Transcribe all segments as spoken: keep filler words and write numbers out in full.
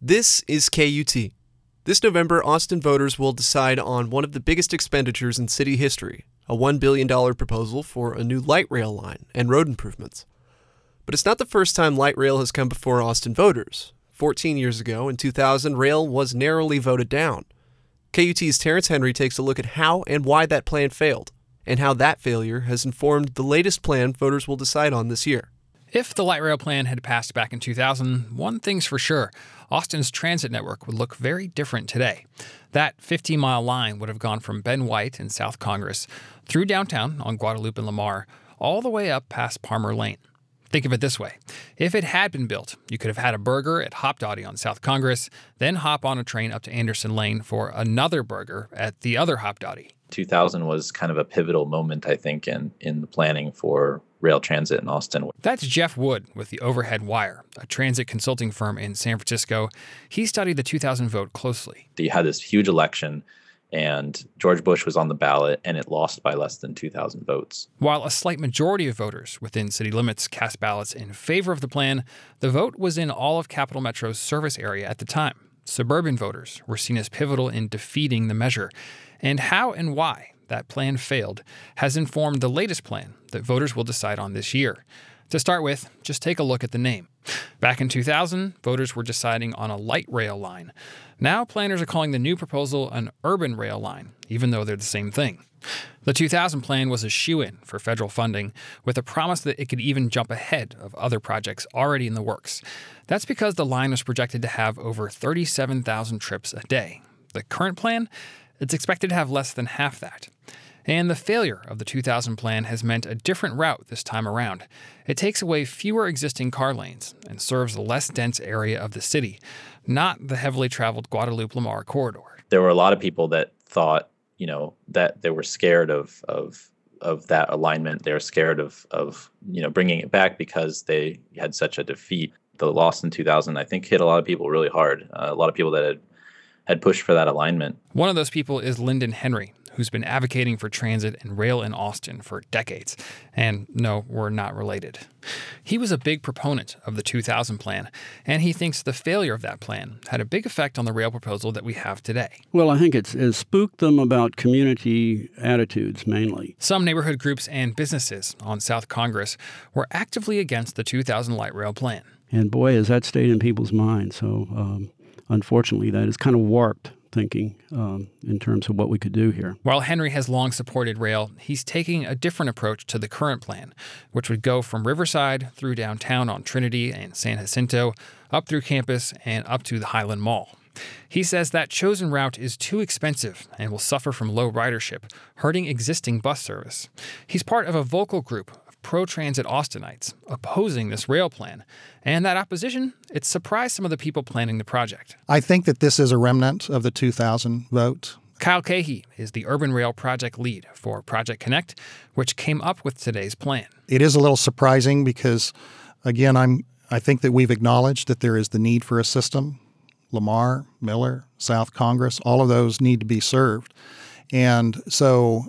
This is K U T. This November, Austin voters will decide on one of the biggest expenditures in city history, a one billion dollars proposal for a new light rail line and road improvements. But it's not the first time light rail has come before Austin voters. fourteen years ago, in two thousand, rail was narrowly voted down. K U T's Terrence Henry takes a look at how and why that plan failed, and how that failure has informed the latest plan voters will decide on this year. If the light rail plan had passed back in two thousand, one thing's for sure: Austin's transit network would look very different today. That fifteen-mile line would have gone from Ben White in South Congress through downtown on Guadalupe and Lamar, all the way up past Palmer Lane. Think of it this way: if it had been built, you could have had a burger at Hopdoddy on South Congress, then hop on a train up to Anderson Lane for another burger at the other Hopdoddy. two thousand was kind of a pivotal moment, I think, in, in the planning for rail transit in Austin. That's Jeff Wood with the Overhead Wire, a transit consulting firm in San Francisco. He studied the two thousand vote closely. You had this huge election, and George Bush was on the ballot, and it lost by less than two thousand votes. While a slight majority of voters within city limits cast ballots in favor of the plan, the vote was in all of Capital Metro's service area at the time. Suburban voters were seen as pivotal in defeating the measure. And how and why that plan failed has informed the latest plan that voters will decide on this year. To start with, just take a look at the name. Back in two thousand, voters were deciding on a light rail line. Now planners are calling the new proposal an urban rail line, even though they're the same thing. The two thousand plan was a shoo-in for federal funding, with a promise that it could even jump ahead of other projects already in the works. That's because the line was projected to have over thirty-seven thousand trips a day. The current plan? It's expected to have less than half that. And the failure of the two thousand plan has meant a different route this time around. It takes away fewer existing car lanes and serves a less dense area of the city, not the heavily traveled Guadalupe-Lamar corridor. There were a lot of people that thought, you know, that they were scared of of of that alignment. They were scared of of you know bringing it back because they had such a defeat. The loss in two thousand, I think, hit a lot of people really hard. Uh, a lot of people that had had pushed for that alignment. One of those people is Lyndon Henry, who's been advocating for transit and rail in Austin for decades. And no, we're not related. He was a big proponent of the two thousand plan, and he thinks the failure of that plan had a big effect on the rail proposal that we have today. Well, I think it's, it's spooked them about community attitudes, mainly. Some neighborhood groups and businesses on South Congress were actively against the two thousand light rail plan. And boy, has that stayed in people's minds. So um, unfortunately, that is kind of warped thinking um, in terms of what we could do here. While Henry has long supported rail, he's taking a different approach to the current plan, which would go from Riverside through downtown on Trinity and San Jacinto, up through campus, and up to the Highland Mall. He says that chosen route is too expensive and will suffer from low ridership, hurting existing bus service. He's part of a vocal group of pro-transit Austinites opposing this rail plan, and that opposition, it surprised some of the people planning the project. I think that this is a remnant of the two thousand vote. Kyle Cahey is the Urban Rail Project lead for Project Connect, which came up with today's plan. It is a little surprising because, again, I'm I think that we've acknowledged that there is the need for a system. Lamar, Miller, South Congress, all of those need to be served. And so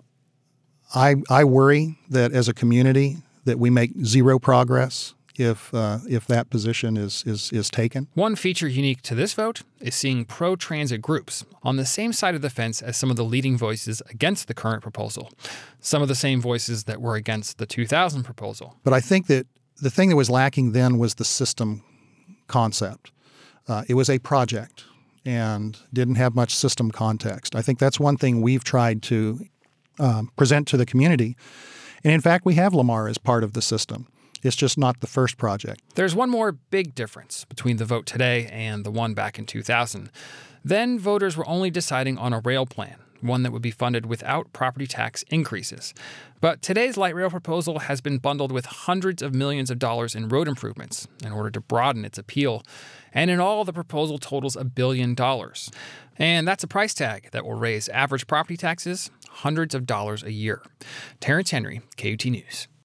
I I worry that as a community that we make zero progress if uh, if that position is, is is taken. One feature unique to this vote is seeing pro-transit groups on the same side of the fence as some of the leading voices against the current proposal, some of the same voices that were against the two thousand proposal. But I think that the thing that was lacking then was the system concept. Uh, it was a project and didn't have much system context. I think that's one thing we've tried to um, present to the community. And in fact, we have Lamar as part of the system. It's just not the first project. There's one more big difference between the vote today and the one back in two thousand. Then voters were only deciding on a rail plan, one that would be funded without property tax increases. But today's light rail proposal has been bundled with hundreds of millions of dollars in road improvements in order to broaden its appeal. And in all, the proposal totals a billion dollars. And that's a price tag that will raise average property taxes hundreds of dollars a year. Terrence Henry, K U T News.